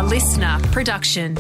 listener production.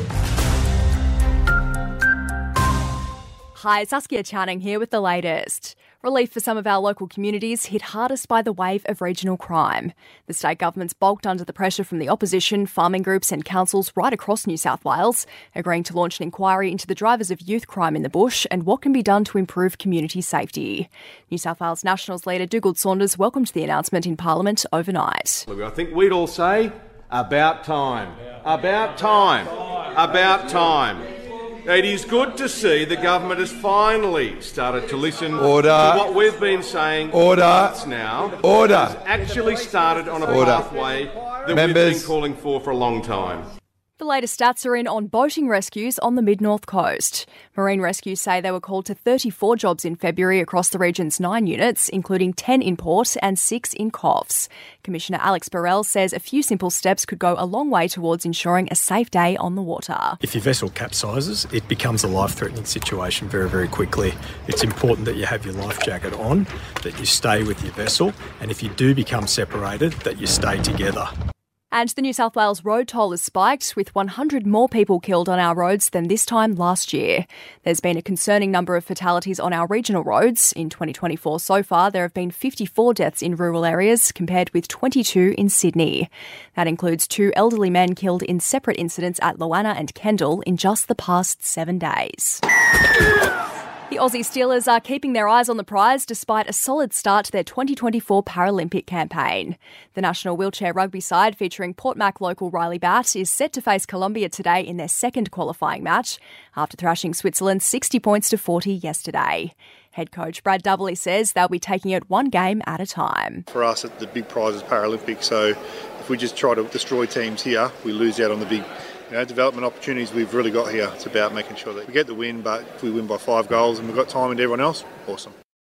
Hi, Saskia Channing here with the latest. Relief for some of our local communities hit hardest by the wave of regional crime. The state government's balked under the pressure from the opposition, farming groups and councils right across New South Wales, agreeing to launch an inquiry into the drivers of youth crime in the bush and what can be done to improve community safety. New South Wales Nationals leader Dugald Saunders welcomed the announcement in Parliament overnight. I think we'd all say, about time. About time. About time. It is good to see the government has finally started to listen to what we've been saying for months now. It's actually started on a pathway that we've been calling for a long time. The latest stats are in on boating rescues on the mid-north coast. Marine rescues say they were called to 34 jobs in February across the region's 9 units, including 10 in Port and 6 in Coffs. Commissioner Alex Burrell says a few simple steps could go a long way towards ensuring a safe day on the water. If your vessel capsizes, it becomes a life-threatening situation very, very quickly. It's important that you have your life jacket on, that you stay with your vessel, and if you do become separated, that you stay together. And the New South Wales road toll has spiked, with 100 more people killed on our roads than this time last year. There's been a concerning number of fatalities on our regional roads. In 2024 so far, there have been 54 deaths in rural areas, compared with 22 in Sydney. That includes 2 elderly men killed in separate incidents at Loanna and Kendall in just the past 7 days. The Aussie Steelers are keeping their eyes on the prize despite a solid start to their 2024 Paralympic campaign. The national wheelchair rugby side, featuring Port Mac local Riley Batt, is set to face Colombia today in their second qualifying match, after thrashing Switzerland 60 points to 40 yesterday. Head coach Brad Doubley says they'll be taking it one game at a time. For us, the big prize is Paralympics, so if we just try to destroy teams here, we lose out on the big development opportunities we've really got here. It's about making sure that we get the win, but if we win by 5 goals and we've got time into everyone else, awesome.